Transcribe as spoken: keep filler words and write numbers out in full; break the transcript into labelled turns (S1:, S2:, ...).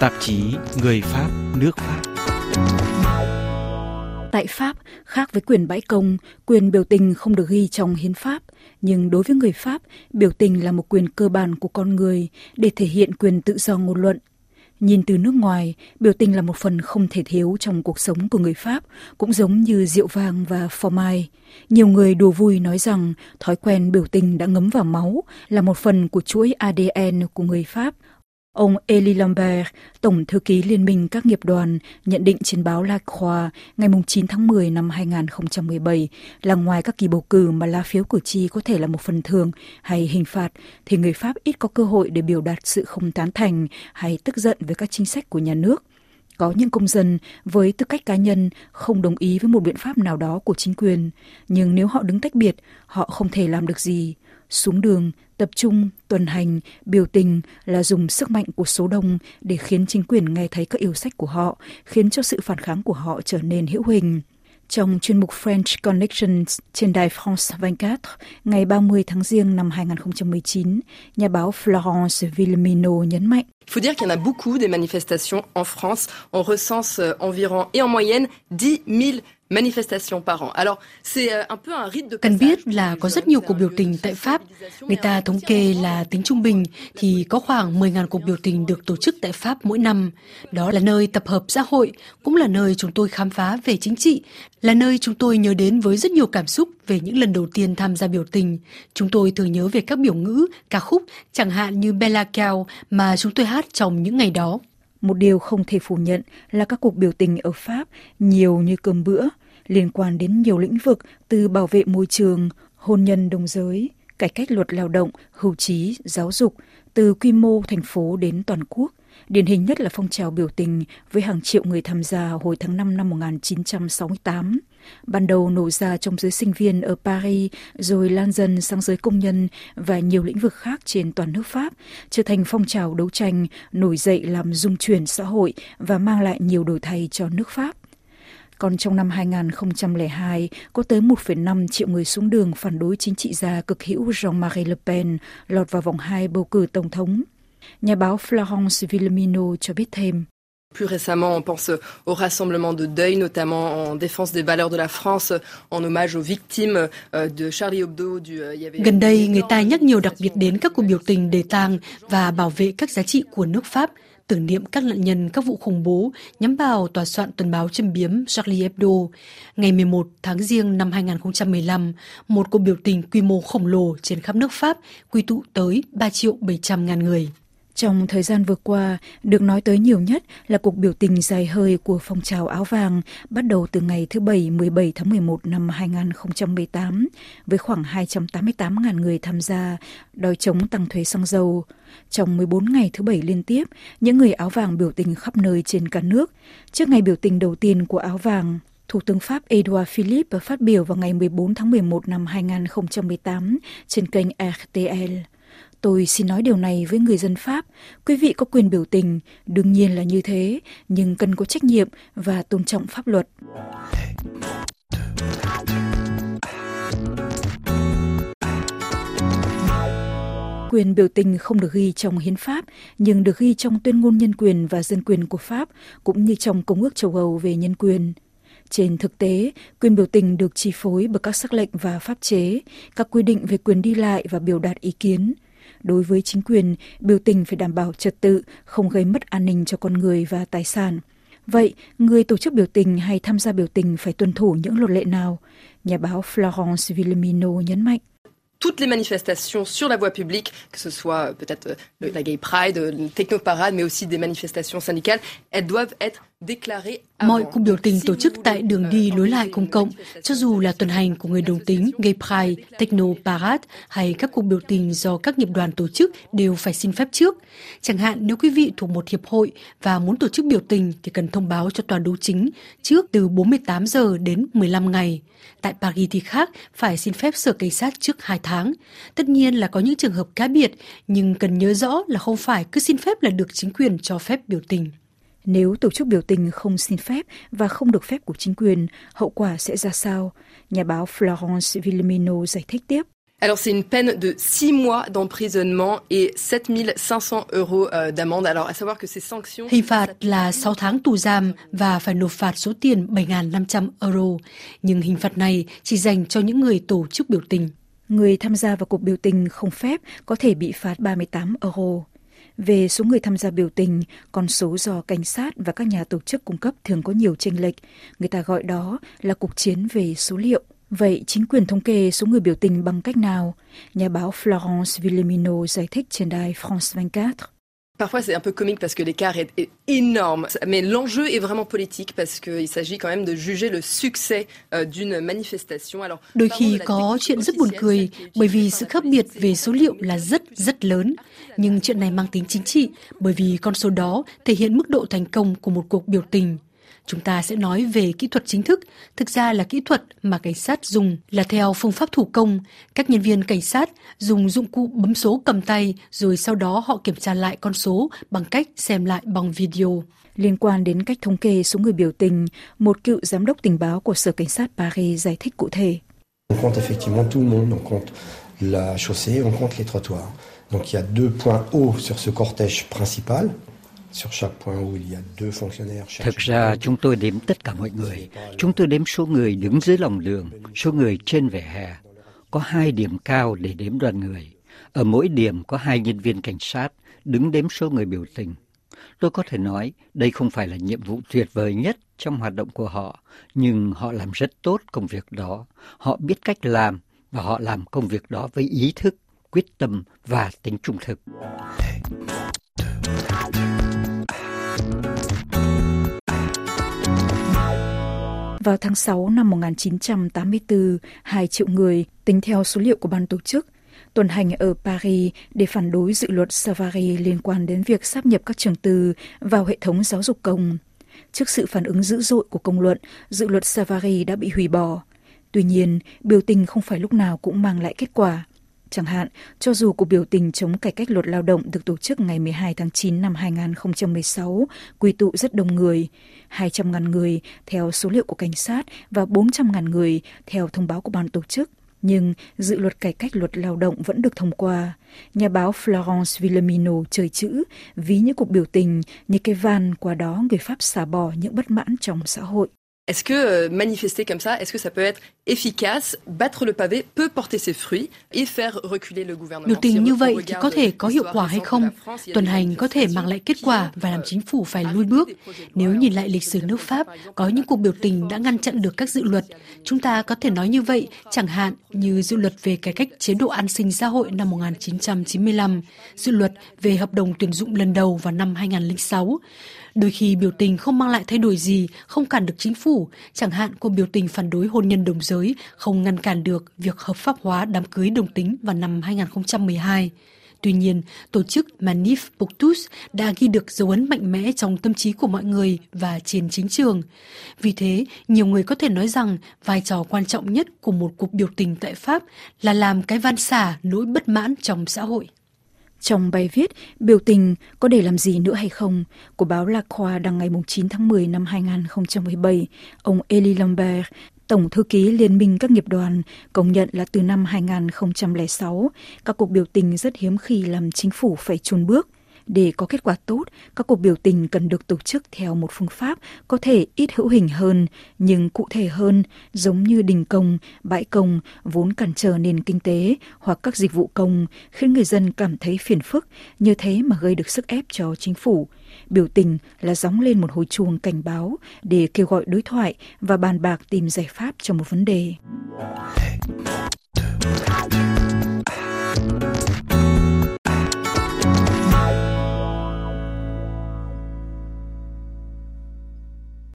S1: tạp chí Người Pháp, nước Pháp.
S2: Tại Pháp, khác với quyền bãi công, quyền biểu tình không được ghi trong hiến pháp. Nhưng đối với người Pháp, biểu tình là một quyền cơ bản của con người để thể hiện quyền tự do ngôn luận. Nhìn từ nước ngoài, biểu tình là một phần không thể thiếu trong cuộc sống của người Pháp, cũng giống như rượu vang và phô mai. Nhiều người đùa vui nói rằng thói quen biểu tình đã ngấm vào máu, là một phần của chuỗi a đê en của người Pháp. Ông Élie Lambert, Tổng thư ký Liên minh các nghiệp đoàn, nhận định trên báo La Croix ngày chín tháng mười năm hai nghìn không trăm mười bảy là ngoài các kỳ bầu cử mà lá phiếu cử tri có thể là một phần thưởng hay hình phạt, thì người Pháp ít có cơ hội để biểu đạt sự không tán thành hay tức giận với các chính sách của nhà nước. Có những công dân với tư cách cá nhân không đồng ý với một biện pháp nào đó của chính quyền, nhưng nếu họ đứng tách biệt, họ không thể làm được gì. Xuống đường, tập trung, tuần hành, biểu tình là dùng sức mạnh của số đông để khiến chính quyền nghe thấy các yêu sách của họ, khiến cho sự phản kháng của họ trở nên hữu hình. Trong chuyên mục French Connections trên đài France hai mươi bốn, ngày ba mươi tháng Giêng năm hai nghìn không trăm mười chín, nhà báo Florence Villeminot nhấn mạnh.
S3: Il faut dire qu'il y en a beaucoup des manifestations en France. On recense environ et en moyenne dix mille manifestations par an. Alors, c'est un peu un rite de passage.
S4: Cần biết là có rất nhiều cuộc biểu tình tại Pháp. Người ta thống kê là tính trung bình thì có khoảng mười nghìn cuộc biểu tình được tổ chức tại Pháp mỗi năm. Đó là nơi tập hợp xã hội, cũng là nơi chúng tôi khám phá về chính trị, là nơi chúng tôi nhớ đến với rất nhiều cảm xúc về những lần đầu tiên tham gia biểu tình. Chúng tôi thường nhớ về các biểu ngữ, ca khúc, chẳng hạn như Bella Ciao mà chúng tôi hát trong những ngày đó.
S2: Một điều không thể phủ nhận là các cuộc biểu tình ở Pháp nhiều như cơm bữa, liên quan đến nhiều lĩnh vực từ bảo vệ môi trường, hôn nhân đồng giới, cải cách luật lao động, hưu trí, giáo dục, từ quy mô thành phố đến toàn quốc. Điển hình nhất là phong trào biểu tình với hàng triệu người tham gia hồi tháng năm năm một nghìn chín trăm sáu mươi tám. Ban đầu nổ ra trong giới sinh viên ở Paris, rồi lan dần sang giới công nhân và nhiều lĩnh vực khác trên toàn nước Pháp, trở thành phong trào đấu tranh nổi dậy làm rung chuyển xã hội và mang lại nhiều đổi thay cho nước Pháp. Còn trong năm hai nghìn không trăm lẻ hai, có tới một phẩy năm triệu người xuống đường phản đối chính trị gia cực hữu Jean-Marie Le Pen lọt vào vòng hai bầu cử tổng thống. Nhà báo Florence Villeminot cho biết thêm.
S3: Plus récemment, on pense au rassemblement de deuil, notamment en défense des valeurs de la France, en hommage aux victimes de Charlie Hebdo.
S4: Gần đây, người ta nhắc nhiều đặc biệt đến các cuộc biểu tình đề tang và bảo vệ các giá trị của nước Pháp, tưởng niệm các nạn nhân các vụ khủng bố nhắm vào tòa soạn tuần báo châm biếm Charlie Hebdo. Ngày mười một tháng Giêng năm hai nghìn không trăm mười lăm, một cuộc biểu tình quy mô khổng lồ trên khắp nước Pháp quy tụ tới ba triệu bảy trăm ngàn người.
S2: Trong thời gian vừa qua, được nói tới nhiều nhất là cuộc biểu tình dài hơi của phong trào áo vàng bắt đầu từ ngày thứ Bảy mười bảy tháng mười một năm hai nghìn không trăm mười tám với khoảng hai trăm tám mươi tám nghìn người tham gia đòi chống tăng thuế xăng dầu. Trong mười bốn ngày thứ Bảy liên tiếp, những người áo vàng biểu tình khắp nơi trên cả nước. Trước ngày biểu tình đầu tiên của áo vàng, Thủ tướng Pháp Edouard Philippe phát biểu vào ngày mười bốn tháng mười một năm hai nghìn không trăm mười tám trên kênh rờ tê lờ. Tôi xin nói điều này với người dân Pháp, quý vị có quyền biểu tình, đương nhiên là như thế, nhưng cần có trách nhiệm và tôn trọng pháp luật. Quyền biểu tình không được ghi trong hiến pháp, nhưng được ghi trong tuyên ngôn nhân quyền và dân quyền của Pháp, cũng như trong Công ước châu Âu về nhân quyền. Trên thực tế, quyền biểu tình được chi phối bởi các sắc lệnh và pháp chế, các quy định về quyền đi lại và biểu đạt ý kiến. Đối với chính quyền, biểu tình phải đảm bảo trật tự, không gây mất an ninh cho con người và tài sản. Vậy, người tổ chức biểu tình hay tham gia biểu tình phải tuân thủ những luật lệ nào? Nhà báo Florence Villeminot nhấn mạnh.
S3: Toutes les manifestations sur la voie publique, que ce soit peut-être la Gay Pride, une technoparade, mais aussi des manifestations syndicales, elles doivent être déclarées avant.
S4: Mọi cuộc biểu tình tổ chức tại đường đi lối lại công cộng, cho dù là tuần hành của người đồng tính, Gay Pride, technoparade hay các cuộc biểu tình do các nghiệp đoàn tổ chức đều phải xin phép trước. Chẳng hạn nếu quý vị thuộc một hiệp hội và muốn tổ chức biểu tình thì cần thông báo cho tòa đấu chính trước từ bốn mươi tám giờ đến mười lăm ngày. Tại Paris thì khác, phải xin phép sở cảnh sát trước hai tháng. Tất nhiên là có những trường hợp cá biệt, nhưng cần nhớ rõ là không phải cứ xin phép là được chính quyền cho phép biểu tình.
S2: Nếu tổ chức biểu tình không xin phép và không được phép của chính quyền, hậu quả sẽ ra sao? Nhà báo Florence Villeminot giải thích tiếp.
S3: Alors c'est une peine de six mois d'emprisonnement et sept mille cinq cents euros d'amende. Alors à savoir que ces sanctions...
S4: Hình phạt là sáu tháng tù giam và phải nộp phạt số tiền bảy nghìn năm trăm euro. Nhưng hình phạt này chỉ dành cho những người tổ chức biểu tình.
S2: Người tham gia vào cuộc biểu tình không phép có thể bị phạt ba mươi tám euro. Về số người tham gia biểu tình, con số do cảnh sát và các nhà tổ chức cung cấp thường có nhiều chênh lệch. Người ta gọi đó là cuộc chiến về số liệu. Vậy chính quyền thống kê số người biểu tình bằng cách nào? Nhà báo Florence Villemino giải thích trên đài France hai mươi bốn.
S3: Parfois c'est un peu comique parce que l'écart est, est énorme, mais l'enjeu est vraiment politique parce qu'il s'agit quand même de juger le succès d'une manifestation. Alors
S4: đôi khi có chuyện rất buồn cười bởi vì sự khác biệt về số liệu là rất rất lớn, nhưng chuyện này mang tính chính trị bởi vì con số đó thể hiện mức độ thành công của một cuộc biểu tình. Chúng ta sẽ nói về kỹ thuật chính thức, thực ra là kỹ thuật mà cảnh sát dùng là theo phương pháp thủ công. Các nhân viên cảnh sát dùng dụng cụ bấm số cầm tay, rồi sau đó họ kiểm tra lại con số bằng cách xem lại bằng video.
S2: Liên quan đến cách thống kê số người biểu tình, một cựu giám đốc tình báo của Sở Cảnh sát Paris giải thích cụ thể.
S5: On compte effectivement tout le monde, on compte la chaussée, on compte les trottoirs. Donc il y a deux points hauts sur ce cortège principal.
S1: Thực ra chúng tôi đếm tất cả mọi người. Chúng tôi đếm số người đứng dưới lòng đường, số người trên vỉa hè. Có hai điểm cao để đếm đoàn người. Ở mỗi điểm có hai nhân viên cảnh sát đứng đếm số người biểu tình. Tôi có thể nói đây không phải là nhiệm vụ tuyệt vời nhất trong hoạt động của họ, nhưng họ làm rất tốt công việc đó. Họ biết cách làm và họ làm công việc đó với ý thức, quyết tâm và tính trung thực.
S2: Vào tháng sáu năm một nghìn chín trăm tám mươi tư, hai triệu người, tính theo số liệu của ban tổ chức, tuần hành ở Paris để phản đối dự luật Savary liên quan đến việc sáp nhập các trường tư vào hệ thống giáo dục công. Trước sự phản ứng dữ dội của công luận, dự luật Savary đã bị hủy bỏ. Tuy nhiên, biểu tình không phải lúc nào cũng mang lại kết quả. Chẳng hạn, cho dù cuộc biểu tình chống cải cách luật lao động được tổ chức ngày mười hai tháng chín năm hai nghìn không trăm mười sáu, quy tụ rất đông người, hai trăm nghìn người theo số liệu của cảnh sát và bốn trăm nghìn người theo thông báo của ban tổ chức. Nhưng dự luật cải cách luật lao động vẫn được thông qua. Nhà báo Florence Villemino chơi chữ, ví những cuộc biểu tình như cái van qua đó người Pháp xả bỏ những bất mãn trong xã hội.
S3: Est-ce que euh, manifester comme ça, est-ce que ça peut être efficace, battre le pavé peut porter ses fruits et faire reculer le gouvernement?
S4: Biểu tình như vậy thì có thể có hiệu quả hay không? Tuần hành có thể mang lại kết quả và làm chính phủ phải lùi bước. Nếu nhìn lại lịch sử nước Pháp, có những cuộc biểu tình đã ngăn chặn được các dự luật. Chúng ta có thể nói như vậy, chẳng hạn như dự luật về cải cách chế độ an sinh xã hội năm một nghìn chín trăm chín mươi lăm, dự luật về hợp đồng tuyển dụng lần đầu vào năm hai nghìn không trăm lẻ sáu. Đôi khi biểu tình không mang lại thay đổi gì, không cản được chính phủ, chẳng hạn cuộc biểu tình phản đối hôn nhân đồng giới không ngăn cản được việc hợp pháp hóa đám cưới đồng tính vào năm hai nghìn không trăm mười hai. Tuy nhiên, tổ chức Manif pour tous đã ghi được dấu ấn mạnh mẽ trong tâm trí của mọi người và trên chính trường. Vì thế, nhiều người có thể nói rằng vai trò quan trọng nhất của một cuộc biểu tình tại Pháp là làm cái van xả nỗi bất mãn trong xã hội.
S2: Trong bài viết Biểu tình có để làm gì nữa hay không của báo La Croix đăng ngày chín tháng mười năm hai nghìn không trăm mười bảy, ông Elie Lambert, Tổng thư ký Liên minh các nghiệp đoàn, công nhận là từ năm hai nghìn không trăm lẻ sáu, các cuộc biểu tình rất hiếm khi làm chính phủ phải chùn bước. Để có kết quả tốt, các cuộc biểu tình cần được tổ chức theo một phương pháp có thể ít hữu hình hơn, nhưng cụ thể hơn, giống như đình công, bãi công, vốn cản trở nền kinh tế hoặc các dịch vụ công, khiến người dân cảm thấy phiền phức, như thế mà gây được sức ép cho chính phủ. Biểu tình là gióng lên một hồi chuông cảnh báo để kêu gọi đối thoại và bàn bạc tìm giải pháp cho một vấn đề.